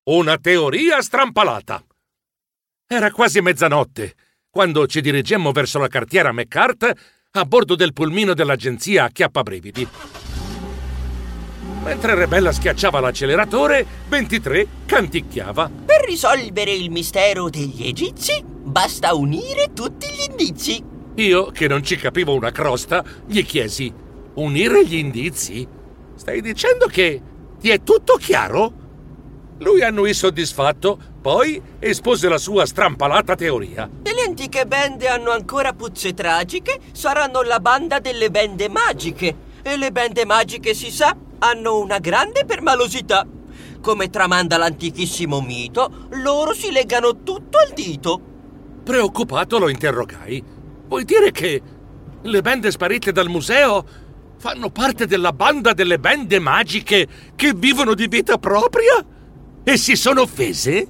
una teoria strampalata. Era quasi mezzanotte quando ci dirigemmo verso la cartiera McCart a bordo del pulmino dell'agenzia Acchiappabrividi. Mentre Rebella schiacciava l'acceleratore, 23 canticchiava. Per risolvere il mistero degli egizi, basta unire tutti gli indizi. Io, che non ci capivo una crosta, gli chiesi: unire gli indizi? Stai dicendo che ti è tutto chiaro? Lui annuì soddisfatto, poi espose la sua strampalata teoria. Se le antiche bende hanno ancora puzze tragiche, saranno la banda delle bende magiche. E le bende magiche, si sa, hanno una grande permalosità. Come tramanda l'antichissimo mito, loro si legano tutto al dito. Preoccupato lo interrogai. Vuoi dire che le bende sparite dal museo fanno parte della banda delle bende magiche che vivono di vita propria? E si sono offese?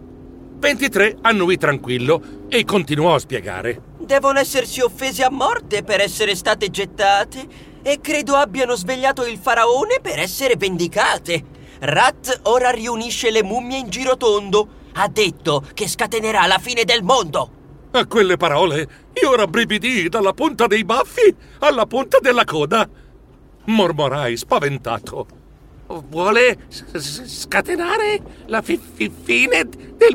23 annuì tranquillo e continuò a spiegare. Devono essersi offese a morte per essere state gettate e credo abbiano svegliato il faraone per essere vendicate. Rat ora riunisce le mummie in girotondo. Ha detto che scatenerà la fine del mondo. A quelle parole io rabbrividii dalla punta dei baffi alla punta della coda. Mormorai spaventato. Vuole scatenare la fine del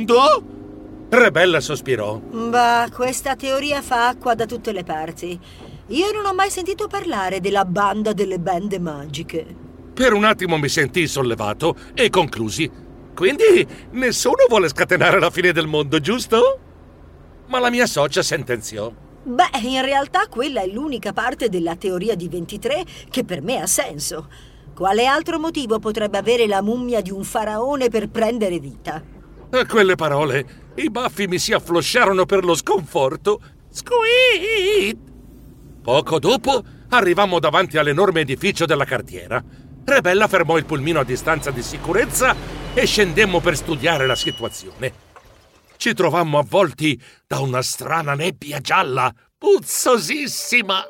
mondo? Rebella sospirò. Bah, questa teoria fa acqua da tutte le parti. Io non ho mai sentito parlare della banda delle bende magiche. Per un attimo mi sentii sollevato e conclusi. Quindi nessuno vuole scatenare la fine del mondo, giusto? Ma la mia socia sentenziò. Beh, in realtà quella è l'unica parte della teoria di 23 che per me ha senso. Quale altro motivo potrebbe avere la mummia di un faraone per prendere vita? A quelle parole i baffi mi si afflosciarono per lo sconforto. Squeak! Poco dopo arrivammo davanti all'enorme edificio della cartiera. Rebella fermò il pulmino a distanza di sicurezza e scendemmo per studiare la situazione. Ci trovammo avvolti da una strana nebbia gialla, puzzosissima.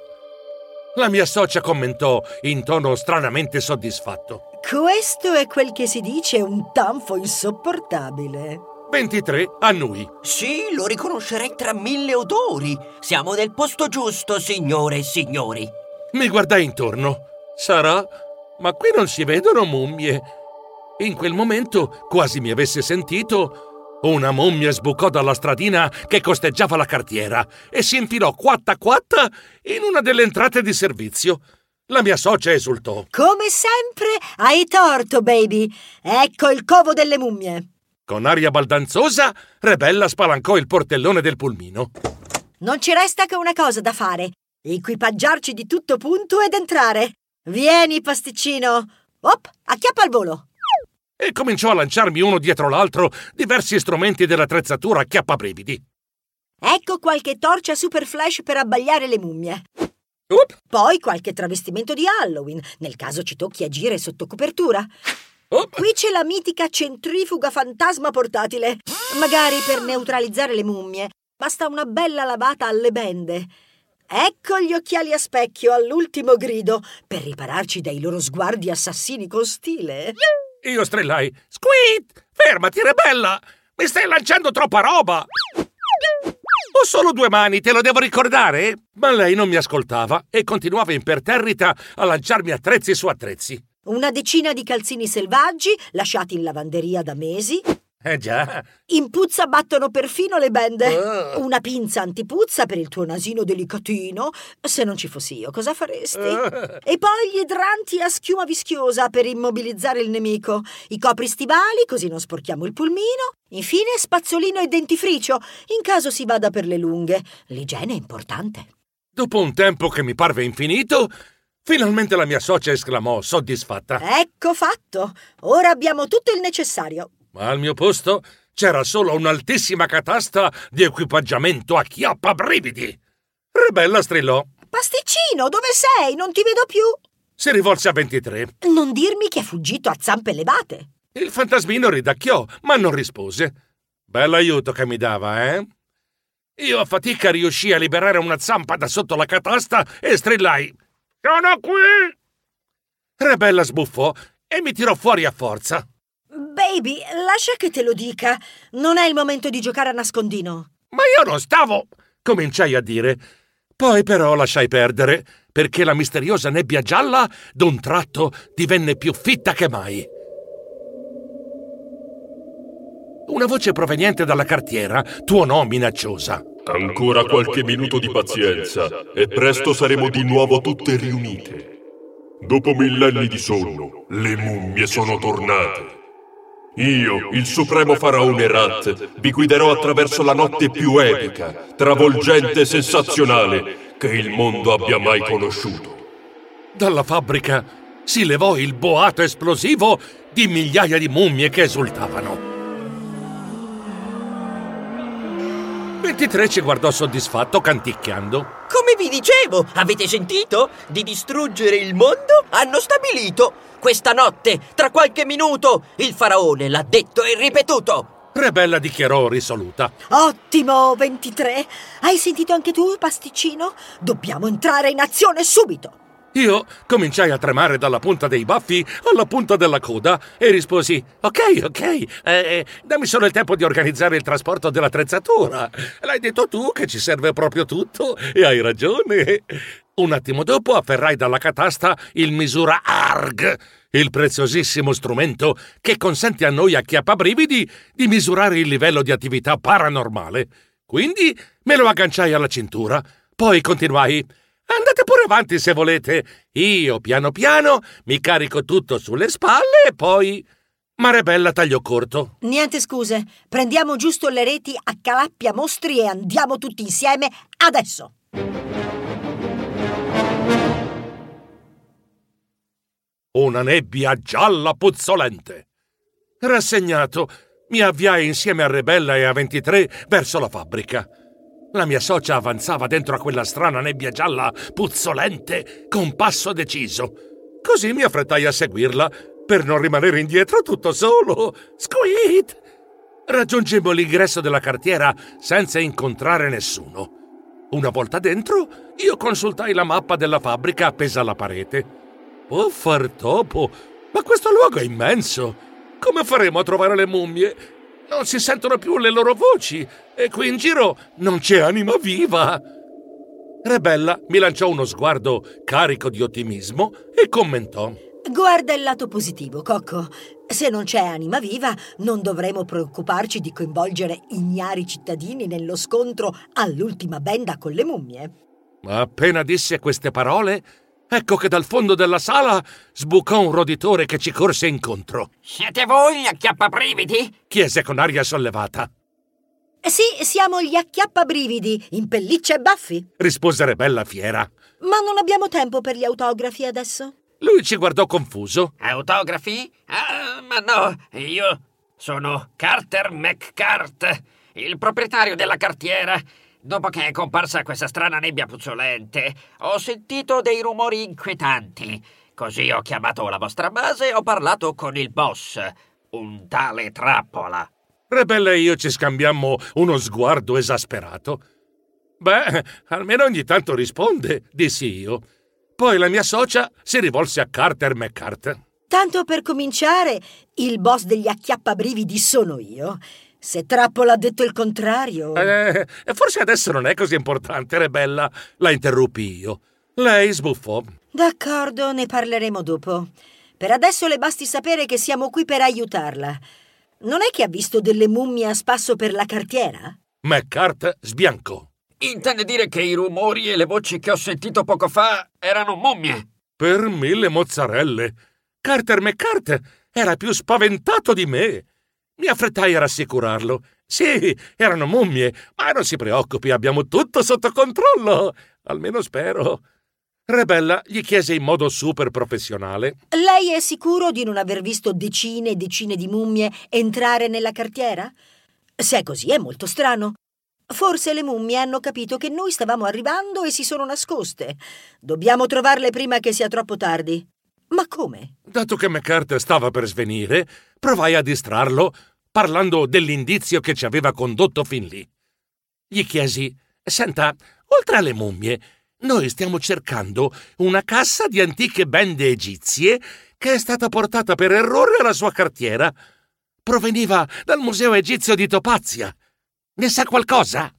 La mia socia commentò in tono stranamente soddisfatto. Questo è quel che si dice un tanfo insopportabile. 23 annui. Sì, lo riconoscerei tra 1000 odori. Siamo nel posto giusto, signore e signori. Mi guardai intorno. Sarà? Ma qui non si vedono mummie. In quel momento, quasi mi avesse sentito, una mummia sbucò dalla stradina che costeggiava la cartiera e si infilò quatta quatta in una delle entrate di servizio. La mia socia esultò. Come sempre hai torto, baby. Ecco il covo delle mummie. Con aria baldanzosa, Rebella spalancò il portellone del pulmino. Non ci resta che una cosa da fare. Equipaggiarci di tutto punto ed entrare. Vieni, pasticcino. Op, acchiappa al volo. E cominciò a lanciarmi uno dietro l'altro diversi strumenti dell'attrezzatura Acchiappabrividi. Ecco qualche torcia super flash per abbagliare le mummie. Poi qualche travestimento di Halloween, nel caso ci tocchi agire sotto copertura. Qui c'è la mitica centrifuga fantasma portatile. Magari per neutralizzare le mummie basta una bella lavata alle bende. Ecco gli occhiali a specchio all'ultimo grido per ripararci dai loro sguardi assassini con stile. Io strillai. Squeak! Fermati, Rebella! Mi stai lanciando troppa roba! Ho solo 2 mani, te lo devo ricordare? Ma lei non mi ascoltava e continuava imperterrita a lanciarmi attrezzi su attrezzi. Una decina di calzini selvaggi lasciati in lavanderia da mesi. Già. In puzza battono perfino le bende. Una pinza antipuzza per il tuo nasino delicatino. Se non ci fossi io, cosa faresti? E poi gli idranti a schiuma vischiosa per immobilizzare il nemico. I copristivali, così non sporchiamo il pulmino. Infine spazzolino e dentifricio, in caso si vada per le lunghe. L'igiene è importante. Dopo un tempo che mi parve infinito, finalmente la mia socia esclamò, soddisfatta. Ecco fatto. Ora abbiamo tutto il necessario. Ma al mio posto c'era solo un'altissima catasta di equipaggiamento Acchiappabrividi. Rebella strillò. Pasticcino, dove sei? Non ti vedo più. Si rivolse a 23. Non dirmi che è fuggito a zampe levate. Il fantasmino ridacchiò, ma non rispose. Bell'aiuto che mi dava, eh? Io a fatica riuscii a liberare una zampa da sotto la catasta e strillai. Sono qui! Rebella sbuffò e mi tirò fuori a forza. Baby, lascia che te lo dica. Non è il momento di giocare a nascondino. Ma io non stavo... Cominciai a dire. Poi però lasciai perdere, perché la misteriosa nebbia gialla d'un tratto divenne più fitta che mai. Una voce proveniente dalla cartiera tuonò minacciosa. Ancora qualche minuto di pazienza e presto saremo di nuovo tutte riunite. Dopo millenni di sonno, le mummie sono tornate. Io, il supremo faraone Rat, vi guiderò attraverso la notte più epica, travolgente e sensazionale che il mondo abbia mai conosciuto. Dalla fabbrica si levò il boato esplosivo di migliaia di mummie che esultavano. 23 ci guardò soddisfatto canticchiando. Come vi dicevo, avete sentito? Di distruggere il mondo hanno stabilito. Questa notte, tra qualche minuto, il faraone l'ha detto e ripetuto. Rebella dichiarò risoluta. Ottimo, 23. Hai sentito anche tu, pasticcino? Dobbiamo entrare in azione subito. Io cominciai a tremare dalla punta dei baffi alla punta della coda e risposi: ok, dammi solo il tempo di organizzare il trasporto dell'attrezzatura. L'hai detto tu che ci serve proprio tutto e hai ragione. Un attimo dopo afferrai dalla catasta il misura ARG, il preziosissimo strumento che consente a noi acchiappabrividi di misurare il livello di attività paranormale. Quindi me lo agganciai alla cintura, poi continuai: andate pure avanti se volete. Io, piano piano, mi carico tutto sulle spalle e poi... Ma Rebella tagliò corto. Niente scuse. Prendiamo giusto le reti a calappia mostri e andiamo tutti insieme adesso. Una nebbia gialla puzzolente. Rassegnato, mi avviai insieme a Rebella e a 23 verso la fabbrica. La mia socia avanzava dentro a quella strana nebbia gialla puzzolente con passo deciso. Così mi affrettai a seguirla per non rimanere indietro tutto solo. Squeet! Raggiungemmo l'ingresso della cartiera senza incontrare nessuno. Una volta dentro, io consultai la mappa della fabbrica appesa alla parete. Oh, fartopo! Ma questo luogo è immenso! Come faremo a trovare le mummie? Non si sentono più le loro voci e qui in giro non c'è anima viva. Rebella mi lanciò uno sguardo carico di ottimismo e commentò: Guarda il lato positivo, Cocco. Se non c'è anima viva, non dovremo preoccuparci di coinvolgere ignari cittadini nello scontro all'ultima benda con le mummie. Ma appena disse queste parole, ecco che dal fondo della sala sbucò un roditore che ci corse incontro. Siete voi gli acchiappabrividi? Chiese con aria sollevata. Sì, siamo gli acchiappabrividi, in pelliccia e baffi. Rispose Rebella fiera. Ma non abbiamo tempo per gli autografi adesso. Lui ci guardò confuso. Autografi? Ah, ma no, io sono Carter McCart, il proprietario della cartiera. Dopo che è comparsa questa strana nebbia puzzolente, ho sentito dei rumori inquietanti. Così ho chiamato la vostra base e ho parlato con il boss, un tale Trappola. Rebella e io ci scambiammo uno sguardo esasperato. Beh, almeno ogni tanto risponde, dissi io. Poi la mia socia si rivolse a Carter McCart. Tanto per cominciare, il boss degli acchiappabrividi sono io. Se Trappola ha detto il contrario... Forse adesso non è così importante, Rebella, la interruppi io. Lei sbuffò. D'accordo, ne parleremo dopo. Per adesso le basti sapere che siamo qui per aiutarla. Non è che ha visto delle mummie a spasso per la cartiera? McCart sbiancò. Intende dire che i rumori e le voci che ho sentito poco fa erano mummie? Per 1000 mozzarelle. Carter McCart era più spaventato di me. Mi affrettai a rassicurarlo. Sì, erano mummie, ma non si preoccupi, abbiamo tutto sotto controllo. Almeno spero. Rebella gli chiese in modo super professionale. Lei è sicuro di non aver visto decine e decine di mummie entrare nella cartiera? Se è così è molto strano. Forse le mummie hanno capito che noi stavamo arrivando e si sono nascoste. Dobbiamo trovarle prima che sia troppo tardi. Ma come? Dato che McCart stava per svenire, provai a distrarlo parlando dell'indizio che ci aveva condotto fin lì. Gli chiesi: senta, oltre alle mummie, noi stiamo cercando una cassa di antiche bende egizie che è stata portata per errore alla sua cartiera. proveniva dal Museo Egizio di Topazia. Ne sa qualcosa?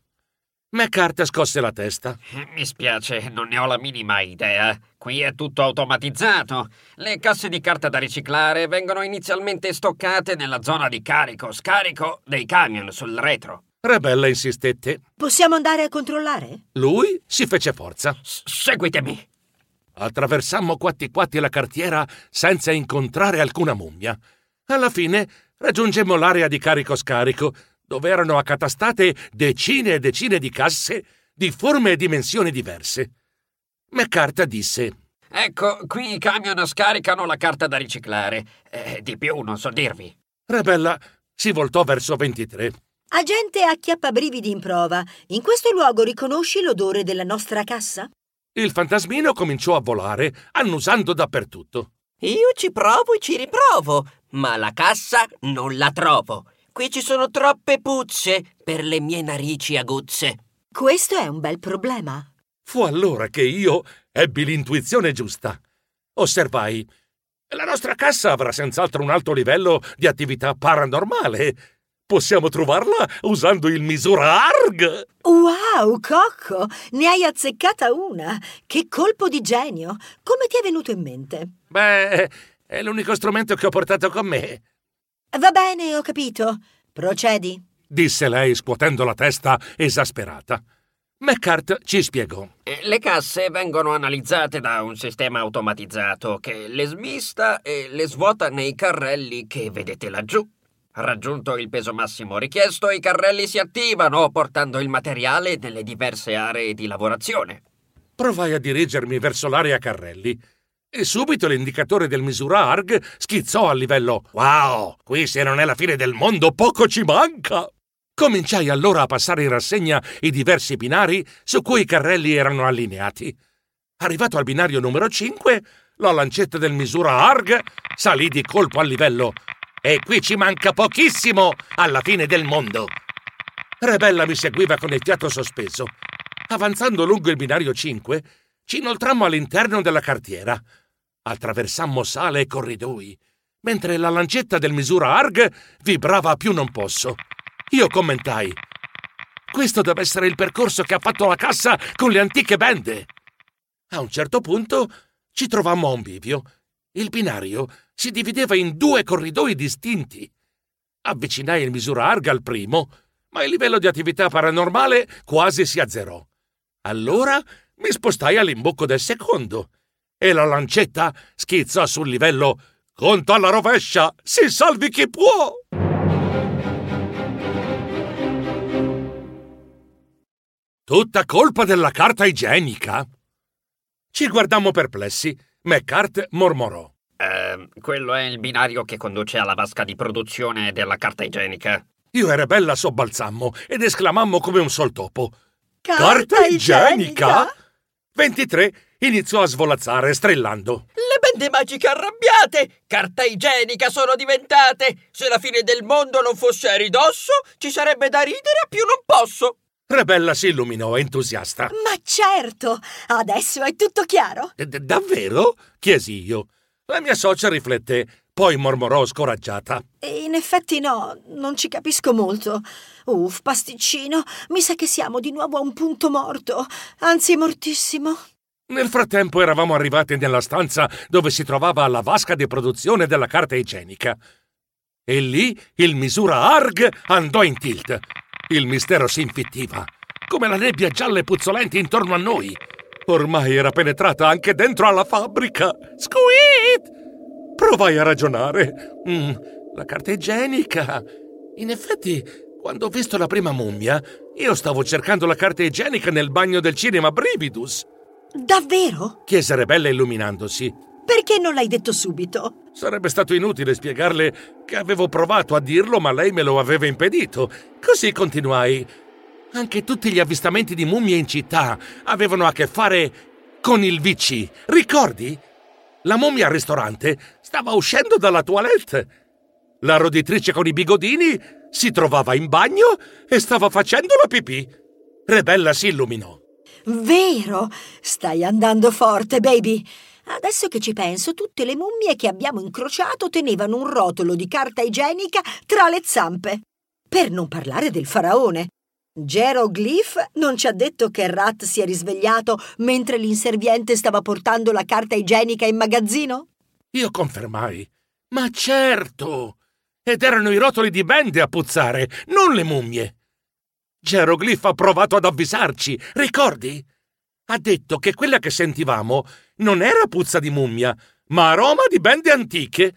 McCart scosse la testa. Mi spiace, non ne ho la minima idea. Qui è tutto automatizzato. Le casse di carta da riciclare vengono inizialmente stoccate nella zona di carico-scarico dei camion sul retro. Rebella insistette. Possiamo andare a controllare? Lui si fece forza. Seguitemi. Attraversammo quatti quatti la cartiera senza incontrare alcuna mummia. Alla fine raggiungemmo l'area di carico-scarico, dove erano accatastate decine e decine di casse di forme e dimensioni diverse. McCart disse: Ecco, qui i camion scaricano la carta da riciclare. Di più non so dirvi. Rebella si voltò verso 23. Agente acchiappabrividi in prova, in questo luogo riconosci l'odore della nostra cassa? Il fantasmino cominciò a volare, annusando dappertutto. Io ci provo e ci riprovo, ma la cassa non la trovo. Qui ci sono troppe puzze per le mie narici aguzze. Questo è un bel problema. Fu allora che io ebbi l'intuizione giusta. Osservai: la nostra cassa avrà senz'altro un alto livello di attività paranormale. Possiamo trovarla usando il misura ARG. Wow, Cocco, ne hai azzeccata una. Che colpo di genio. Come ti è venuto in mente? Beh, è l'unico strumento che ho portato con me. Va bene, ho capito. Procedi, disse lei scuotendo la testa esasperata. McCart ci spiegò. Le casse vengono analizzate da un sistema automatizzato che le smista e le svuota nei carrelli che vedete laggiù. Raggiunto il peso massimo richiesto, i carrelli si attivano portando il materiale nelle diverse aree di lavorazione. Provai a dirigermi verso l'area carrelli e subito l'indicatore del misura ARG schizzò al livello «Wow, qui se non è la fine del mondo poco ci manca!». Cominciai allora a passare in rassegna i diversi binari su cui i carrelli erano allineati. Arrivato al binario numero 5, la lancetta del misura ARG salì di colpo al livello «E qui ci manca pochissimo alla fine del mondo!». Rebella mi seguiva con il fiato sospeso. Avanzando lungo il binario 5, ci inoltrammo all'interno della cartiera. Attraversammo sale e corridoi, mentre la lancetta del misura ARG vibrava a più non posso. Io commentai: questo deve essere il percorso che ha fatto la cassa con le antiche bende. A un certo punto ci trovammo a un bivio. Il binario si divideva in 2 corridoi distinti. Avvicinai il misura ARG al primo, ma il livello di attività paranormale quasi si azzerò. Allora mi spostai all'imbocco del secondo e la lancetta schizzò sul livello «Conto alla rovescia, si salvi chi può!». Tutta colpa della carta igienica? Ci guardammo perplessi. McCart mormorò: Quello è il binario che conduce alla vasca di produzione della carta igienica. Io e Rebella sobbalzammo ed esclamammo come un sol topo: Carta igienica? 23 iniziò a svolazzare strillando: Le bende magiche arrabbiate! Carta igienica sono diventate! Se la fine del mondo non fosse a ridosso, ci sarebbe da ridere a più non posso! Rebella si illuminò entusiasta. Ma certo! Adesso è tutto chiaro? Davvero? Chiesi io. La mia socia rifletté, poi mormorò scoraggiata: In effetti no, non ci capisco molto. Pasticcino, mi sa che siamo di nuovo a un punto morto, anzi mortissimo. Nel frattempo eravamo arrivati nella stanza dove si trovava la vasca di produzione della carta igienica. E lì il misura ARG andò in tilt. Il mistero si infittiva, come la nebbia gialla e puzzolente intorno a noi. Ormai era penetrata anche dentro alla fabbrica. Squeet! Provai a ragionare. La carta igienica. In effetti, quando ho visto la prima mummia, io stavo cercando la carta igienica nel bagno del cinema Brividus. Davvero? Chiese Rebella illuminandosi. Perché non l'hai detto subito? Sarebbe stato inutile spiegarle che avevo provato a dirlo, ma lei me lo aveva impedito. Così continuai. Anche tutti gli avvistamenti di mummie in città avevano a che fare con il VC. Ricordi? La mummia al ristorante stava uscendo dalla toilette. La roditrice con i bigodini si trovava in bagno e stava facendo la pipì. Rebella si illuminò. Vero? Stai andando forte, baby. Adesso che ci penso, tutte le mummie che abbiamo incrociato tenevano un rotolo di carta igienica tra le zampe. Per non parlare del faraone. Geroglif non ci ha detto che Rat si è risvegliato mentre l'inserviente stava portando la carta igienica in magazzino? Io confermai. Ma certo! Ed erano i rotoli di bende a puzzare, non le mummie. Geroglif ha provato ad avvisarci, ricordi? Ha detto che quella che sentivamo non era puzza di mummia, ma aroma di bende antiche.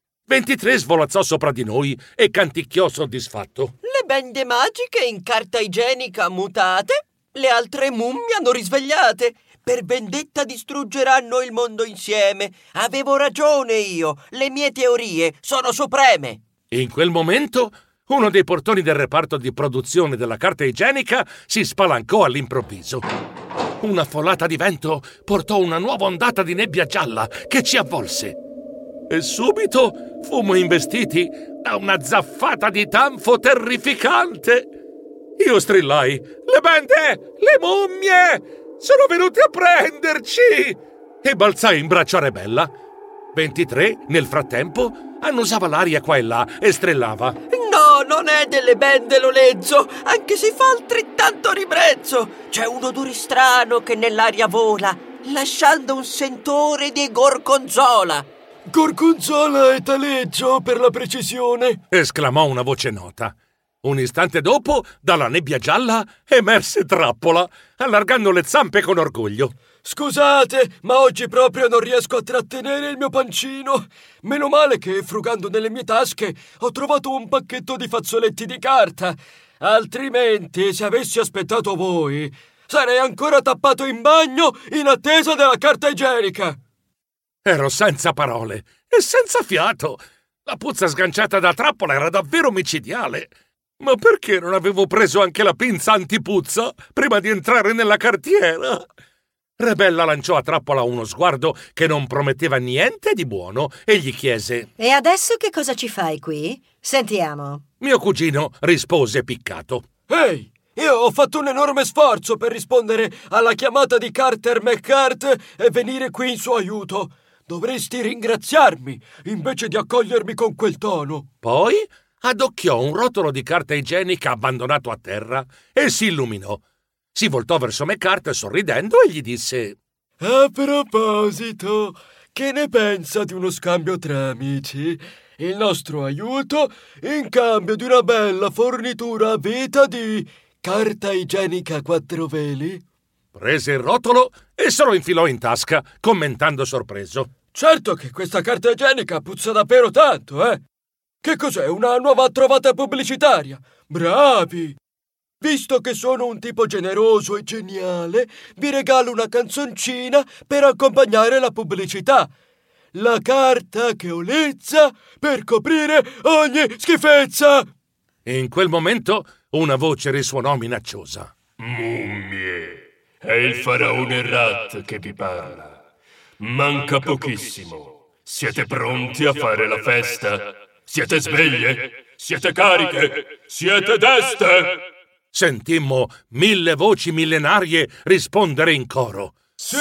23 svolazzò sopra di noi e canticchiò soddisfatto. Le bende magiche in carta igienica mutate, le altre mummie hanno risvegliate. Per vendetta distruggeranno il mondo insieme. Avevo ragione io, le mie teorie sono supreme. In quel momento, uno dei portoni del reparto di produzione della carta igienica si spalancò all'improvviso. Una folata di vento portò una nuova ondata di nebbia gialla che ci avvolse. E subito fummo investiti da una zaffata di tanfo terrificante. Io strillai: le bende! Le mummie! Sono venute a prenderci! E balzai in braccio a Rebella. 23, nel frattempo, annusava l'aria qua e là e strillava: No, non è delle bende l'olezzo, anche se fa altrettanto ribrezzo. C'è un odore strano che nell'aria vola, lasciando un sentore di gorgonzola. Gorgonzola e taleggio, per la precisione, esclamò una voce nota. Un istante dopo, dalla nebbia gialla, emerse Trappola, allargando le zampe con orgoglio. Scusate, ma oggi proprio non riesco a trattenere il mio pancino. Meno male che, frugando nelle mie tasche, ho trovato un pacchetto di fazzoletti di carta. Altrimenti, se avessi aspettato voi, sarei ancora tappato in bagno in attesa della carta igienica. Ero senza parole e senza fiato. La puzza sganciata da Trappola era davvero micidiale. Ma perché non avevo preso anche la pinza antipuzza prima di entrare nella cartiera? Rebella lanciò a Trappola uno sguardo che non prometteva niente di buono e gli chiese: E adesso che cosa ci fai qui? Sentiamo. Mio cugino rispose piccato: Ehi, io ho fatto un enorme sforzo per rispondere alla chiamata di Carter McCart e venire qui in suo aiuto. Dovresti ringraziarmi invece di accogliermi con quel tono. Poi adocchiò un rotolo di carta igienica abbandonato a terra e si illuminò. Si voltò verso McCart sorridendo e gli disse: A proposito, che ne pensa di uno scambio tra amici? Il nostro aiuto in cambio di una bella fornitura a vita di carta igienica a 4 veli? Prese il rotolo e se lo infilò in tasca, commentando sorpreso: Certo che questa carta igienica puzza davvero tanto, eh? Che cos'è, una nuova trovata pubblicitaria? Bravi! Visto che sono un tipo generoso e geniale, vi regalo una canzoncina per accompagnare la pubblicità. La carta che olezza per coprire ogni schifezza! In quel momento una voce risuonò minacciosa: Mummie, è il faraone Rat che vi parla. Manca pochissimo. Siete pronti a fare la festa? Siete sveglie? Siete cariche? Siete deste? Sentimmo 1000 voci millenarie rispondere in coro. Sì!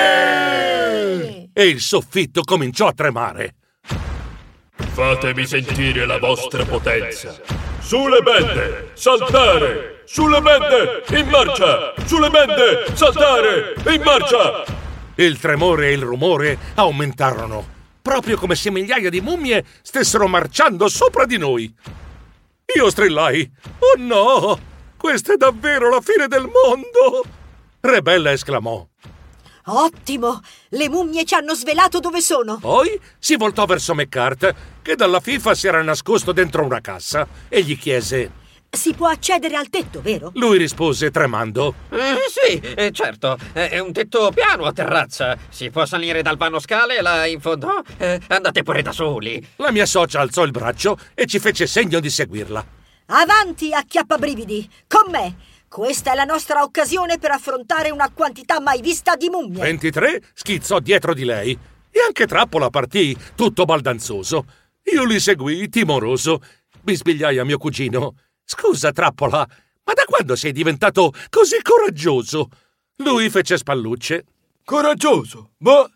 E il soffitto cominciò a tremare. Fatemi sentire la vostra potenza. Sulle bende, saltare! Sulle bende, in marcia! Sulle bende, saltare! In marcia! Il tremore e il rumore aumentarono, proprio come se migliaia di mummie stessero marciando sopra di noi. Io strillai: oh no! Questa è davvero la fine del mondo! Rebella esclamò: Ottimo! Le mummie ci hanno svelato dove sono! Poi si voltò verso McCart, che dalla FIFA si era nascosto dentro una cassa, e gli chiese: Si può accedere al tetto, vero? Lui rispose tremando: Sì, certo. È un tetto piano a terrazza. Si può salire dal vano scale là in fondo? Andate pure da soli. La mia socia alzò il braccio e ci fece segno di seguirla. Avanti, acchiappabrividi! Con me! Questa è la nostra occasione per affrontare una quantità mai vista di mummie! 23 schizzò dietro di lei e anche Trappola partì, tutto baldanzoso. Io li seguii, timoroso. Bisbigliai a mio cugino: Scusa, Trappola, ma da quando sei diventato così coraggioso? Lui fece spallucce. Coraggioso? Ma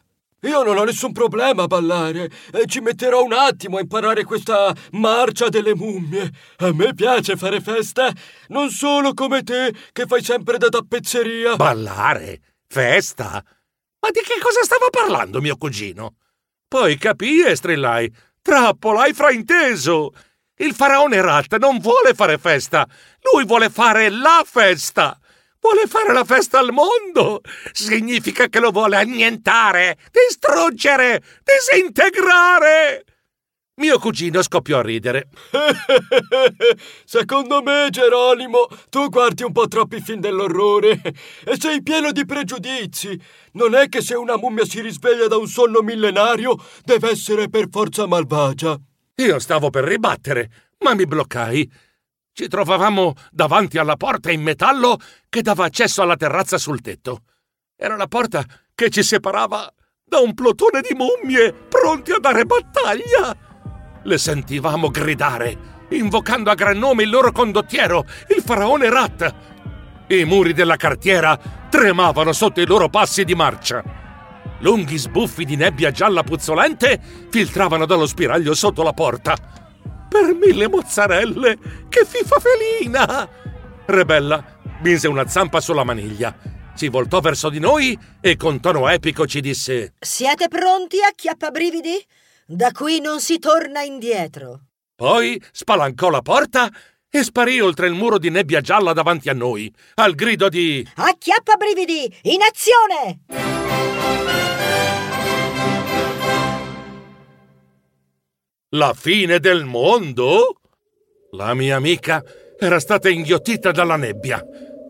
Io non ho nessun problema a ballare e ci metterò un attimo a imparare questa marcia delle mummie. A me piace fare festa, non solo come te che fai sempre da tappezzeria. Ballare? Festa? Ma di che cosa stava parlando mio cugino? Poi capii e strillai: trappola, hai frainteso! Il faraone Rat non vuole fare festa, lui vuole fare la festa! Vuole fare la festa al mondo! Significa che lo vuole annientare, distruggere, disintegrare! Mio cugino scoppiò a ridere. Secondo me, Geronimo, tu guardi un po' troppi film dell'orrore e sei pieno di pregiudizi. Non è che se una mummia si risveglia da un sonno millenario deve essere per forza malvagia. Io stavo per ribattere, ma mi bloccai. Ci trovavamo davanti alla porta in metallo che dava accesso alla terrazza sul tetto. Era la porta che ci separava da un plotone di mummie pronti a dare battaglia. Le sentivamo gridare, invocando a gran nome il loro condottiero, il faraone Rat. I muri della cartiera tremavano sotto i loro passi di marcia. Lunghi sbuffi di nebbia gialla puzzolente filtravano dallo spiraglio sotto la porta. Per 1000 mozzarelle, che fifa felina! Rebella mise una zampa sulla maniglia, si voltò verso di noi e con tono epico ci disse: siete pronti, acchiappabrividi? Da qui non si torna indietro. Poi spalancò la porta e sparì oltre il muro di nebbia gialla davanti a noi, al grido di: acchiappabrividi, in azione! La fine del mondo? La mia amica era stata inghiottita dalla nebbia.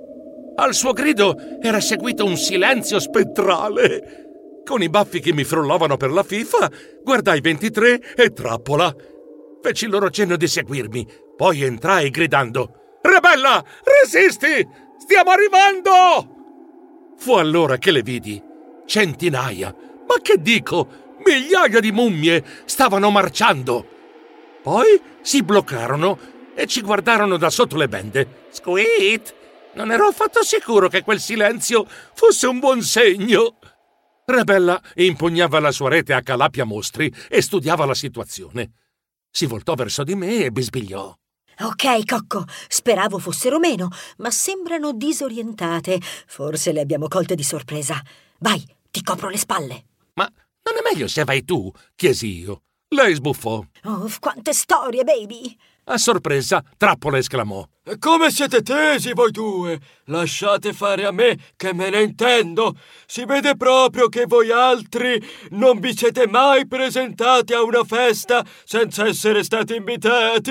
Al suo grido era seguito un silenzio spettrale. Con i baffi che mi frullavano per la fifa, guardai 23 e Trappola. Feci loro cenno di seguirmi, poi entrai gridando: Rebella, resisti! Stiamo arrivando! Fu allora che le vidi. Centinaia, ma che dico, migliaia di mummie stavano marciando. Poi si bloccarono e ci guardarono da sotto le bende. Squeet! Non ero affatto sicuro che quel silenzio fosse un buon segno. Rebella impugnava la sua rete a calapia mostri e studiava la situazione. Si voltò verso di me e bisbigliò: ok, Cocco, speravo fossero meno, ma sembrano disorientate. Forse le abbiamo colte di sorpresa. Vai, ti copro le spalle. Ma non è meglio se vai tu? Chiesi io. Lei sbuffò. Oh, quante storie, baby! A sorpresa, Trappola esclamò: come siete tesi voi due? Lasciate fare a me, che me ne intendo. Si vede proprio che voi altri non vi siete mai presentati a una festa senza essere stati invitati.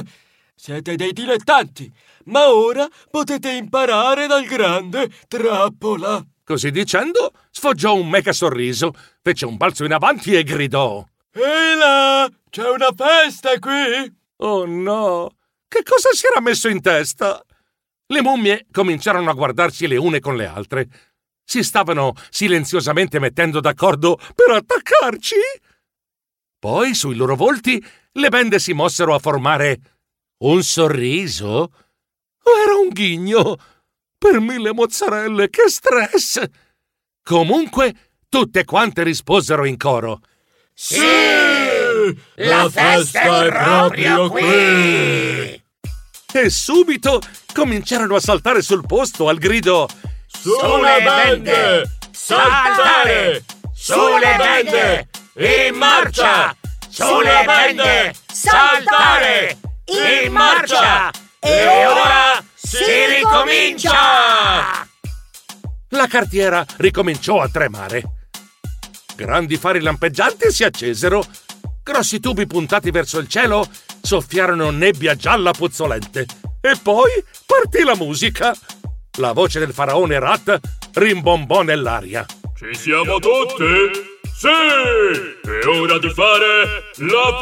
Siete dei dilettanti, ma ora potete imparare dal grande Trappola. Così dicendo, sfoggiò un meca sorriso, fece un balzo in avanti e gridò: ehi là, c'è una festa qui? Oh no! Che cosa si era messo in testa? Le mummie cominciarono a guardarsi le une con le altre. Si stavano silenziosamente mettendo d'accordo per attaccarci. Poi, sui loro volti, le bende si mossero a formare un sorriso. O era un ghigno? Per 1000 mozzarelle, che stress! Comunque, tutte quante risposero in coro: sì! La festa è proprio qui! E subito cominciarono a saltare sul posto al grido: sulle bende! Saltare! Sulle bende! In marcia! Sulle bende! Saltare! In marcia! E ora si ricomincia! La cartiera ricominciò a tremare. Grandi fari lampeggianti si accesero. Grossi tubi puntati verso il cielo soffiarono nebbia gialla puzzolente. E poi partì la musica. La voce del faraone Rat rimbombò nell'aria: ci siamo tutti? Sì! È ora di fare la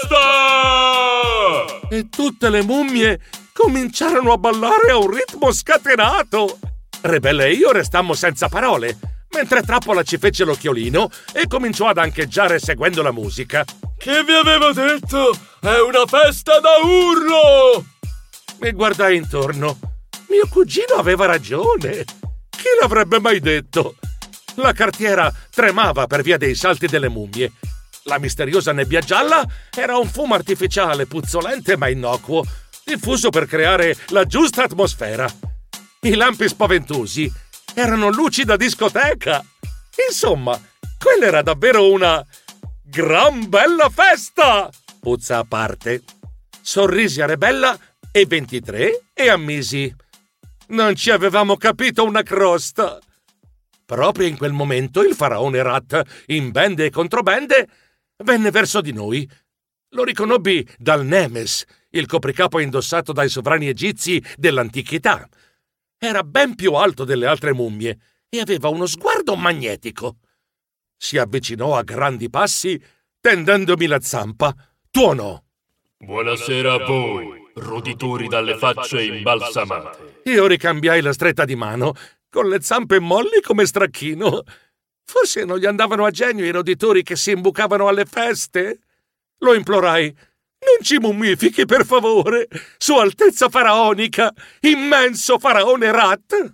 festa! E tutte le mummie cominciarono a ballare a un ritmo scatenato. Rebella e io restammo senza parole, mentre Trappola ci fece l'occhiolino e cominciò ad ancheggiare seguendo la musica. Che vi avevo detto? È una festa da urlo! Mi guardai intorno. Mio cugino aveva ragione. Chi l'avrebbe mai detto? La cartiera tremava per via dei salti delle mummie. La misteriosa nebbia gialla era un fumo artificiale, puzzolente ma innocuo, diffuso per creare la giusta atmosfera. I lampi spaventosi erano luci da discoteca. Insomma, quella era davvero una gran bella festa! Puzza a parte. Sorrisi a Rebella e 23 e ammisi: non ci avevamo capito una crosta. Proprio in quel momento il faraone Rat, in bende e controbende, venne verso di noi. Lo riconobbi dal Nemes, il copricapo indossato dai sovrani egizi dell'antichità. Era ben più alto delle altre mummie e aveva uno sguardo magnetico. Si avvicinò a grandi passi, tendendomi la zampa. Tuonò: buonasera a voi, roditori dalle facce imbalsamate. Io ricambiai la stretta di mano, con le zampe molli come stracchino. Forse non gli andavano a genio i roditori che si imbucavano alle feste? Lo implorai: non ci mummifichi, per favore, Sua Altezza Faraonica, immenso faraone Rat!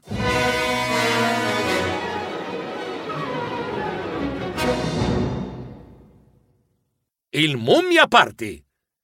Il Mummia Party.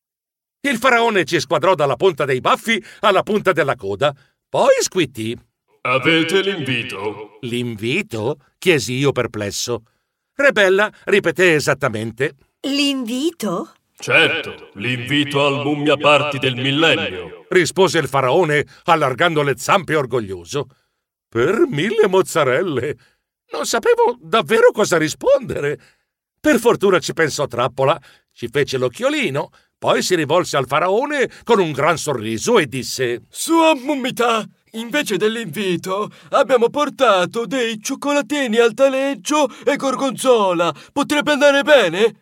Il faraone ci squadrò dalla punta dei baffi alla punta della coda, poi squittì: avete l'invito? L'invito? Chiesi io perplesso. Rebella ripeté esattamente: L'invito? Certo, l'invito al Mummia Party del millennio, rispose il faraone allargando le zampe orgoglioso. Per 1000 mozzarelle! Non sapevo davvero cosa rispondere. Per fortuna ci pensò Trappola, ci fece l'occhiolino, poi si rivolse al faraone con un gran sorriso e disse: Sua Mummità, invece dell'invito abbiamo portato dei cioccolatini al taleggio e gorgonzola. Potrebbe andare bene?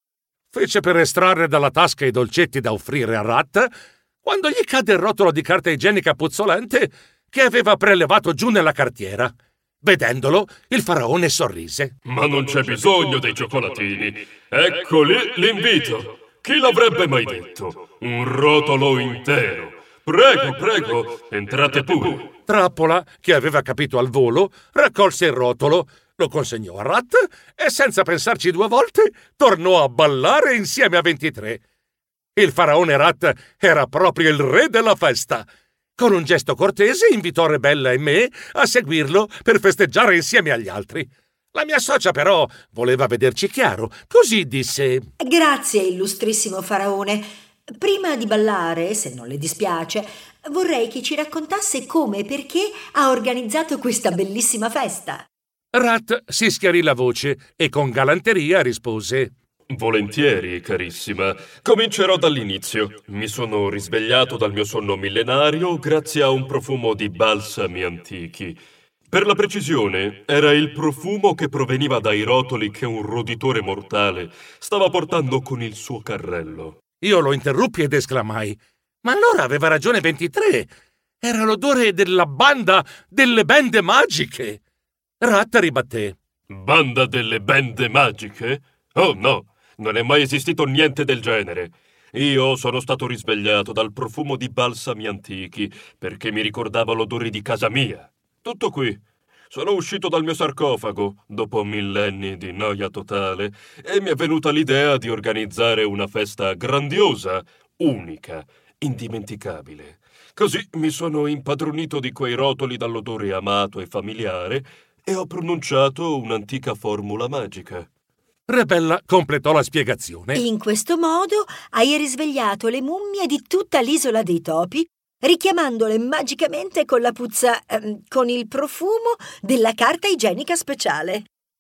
Fece per estrarre dalla tasca i dolcetti da offrire a Rat, quando gli cadde il rotolo di carta igienica puzzolente che aveva prelevato giù nella cartiera. Vedendolo, il faraone sorrise. Ma non c'è bisogno dei cioccolatini. Ecco lì l'invito. Chi l'avrebbe mai detto? Un rotolo intero. Prego, prego, entrate pure. Trappola, che aveva capito al volo, raccolse il rotolo, lo consegnò a Rat e senza pensarci due volte tornò a ballare insieme a 23. Il faraone Rat era proprio il re della festa. Con un gesto cortese invitò Rebella e me a seguirlo per festeggiare insieme agli altri. La mia socia però voleva vederci chiaro, così disse: Grazie, illustrissimo faraone. Prima di ballare, se non le dispiace, vorrei che ci raccontasse come e perché ha organizzato questa bellissima festa. Rat si schiarì la voce e con galanteria rispose: volentieri, carissima. Comincerò dall'inizio. Mi sono risvegliato dal mio sonno millenario grazie a un profumo di balsami antichi. Per la precisione, era il profumo che proveniva dai rotoli che un roditore mortale stava portando con il suo carrello. Io lo interruppi ed esclamai: ma allora aveva ragione 23! Era l'odore della banda delle bende magiche! Rat ribatté: banda delle bende magiche? Oh no! Non è mai esistito niente del genere. Io sono stato risvegliato dal profumo di balsami antichi perché mi ricordava l'odore di casa mia. Tutto qui. Sono uscito dal mio sarcofago dopo millenni di noia totale e mi è venuta l'idea di organizzare una festa grandiosa, unica, indimenticabile. Così mi sono impadronito di quei rotoli dall'odore amato e familiare e ho pronunciato un'antica formula magica. Rebella completò la spiegazione. In questo modo hai risvegliato le mummie di tutta l'isola dei topi, richiamandole magicamente con la puzza, con il profumo della carta igienica speciale.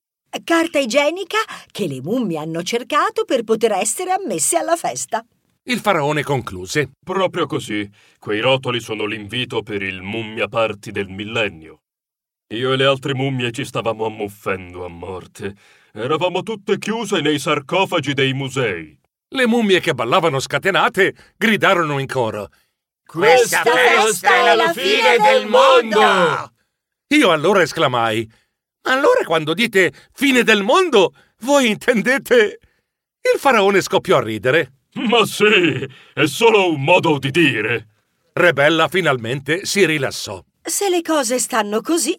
Carta igienica che le mummie hanno cercato per poter essere ammesse alla festa. Il faraone concluse: proprio così. Quei rotoli sono l'invito per il Mummia Party del millennio. Io e le altre mummie ci stavamo ammuffendo a morte. Eravamo tutte chiuse nei sarcofagi dei musei. Le mummie che ballavano scatenate gridarono in coro: questa festa è la fine del mondo! Io allora esclamai: allora quando dite fine del mondo, voi intendete... Il faraone scoppiò a ridere. Ma sì, è solo un modo di dire. Rebella finalmente si rilassò. Se le cose stanno così,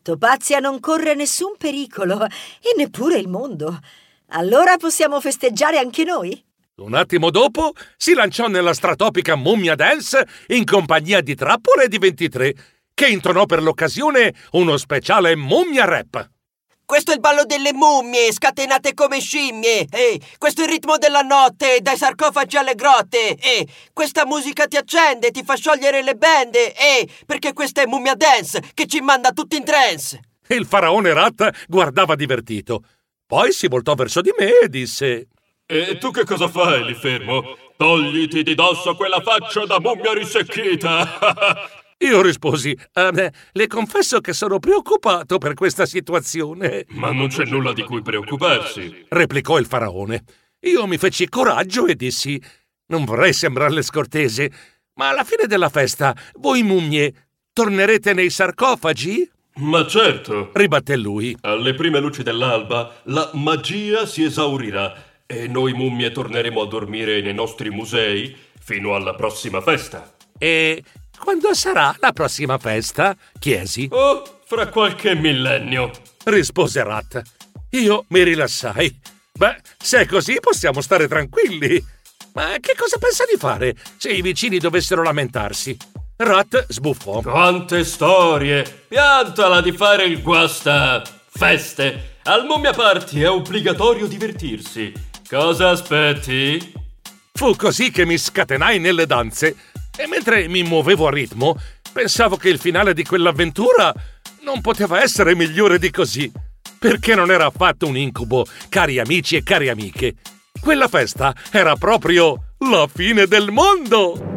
Topazia non corre nessun pericolo e neppure il mondo. Allora possiamo festeggiare anche noi? Un attimo dopo si lanciò nella stratopica Mummia Dance in compagnia di Trappola e di 23, che intonò per l'occasione uno speciale Mummia Rap. Questo è il ballo delle mummie, scatenate come scimmie. Questo è il ritmo della notte, dai sarcofagi alle grotte. Questa musica ti accende, ti fa sciogliere le bende. Perché questa è Mummia Dance, che ci manda tutti in trance. Il faraone Rat guardava divertito. Poi si voltò verso di me e disse: E tu che cosa fai lì fermo? Togliti di dosso quella faccia da mummia risecchita! Io risposi: le confesso che sono preoccupato per questa situazione. Ma non c'è nulla di cui preoccuparsi, replicò il faraone. Io mi feci coraggio e dissi: non vorrei sembrarle scortese, ma alla fine della festa, voi mummie, tornerete nei sarcofagi? Ma certo, ribatté lui. Alle prime luci dell'alba la magia si esaurirà e noi mummie torneremo a dormire nei nostri musei fino alla prossima festa. E quando sarà la prossima festa? Chiesi. Oh, fra qualche millennio, rispose Rat. Io mi rilassai. Beh, se è così possiamo stare tranquilli. Ma che cosa pensa di fare se i vicini dovessero lamentarsi? Rat sbuffò. Quante storie! Piantala di fare il guasta! Feste! Al Mummia Party è obbligatorio divertirsi. Cosa aspetti? Fu così che mi scatenai nelle danze e mentre mi muovevo a ritmo pensavo che il finale di quell'avventura non poteva essere migliore di così, perché non era affatto un incubo, cari amici e cari amiche. Quella festa era proprio la fine del mondo!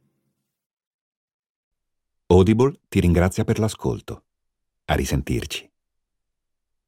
Audible ti ringrazia per l'ascolto. A risentirci.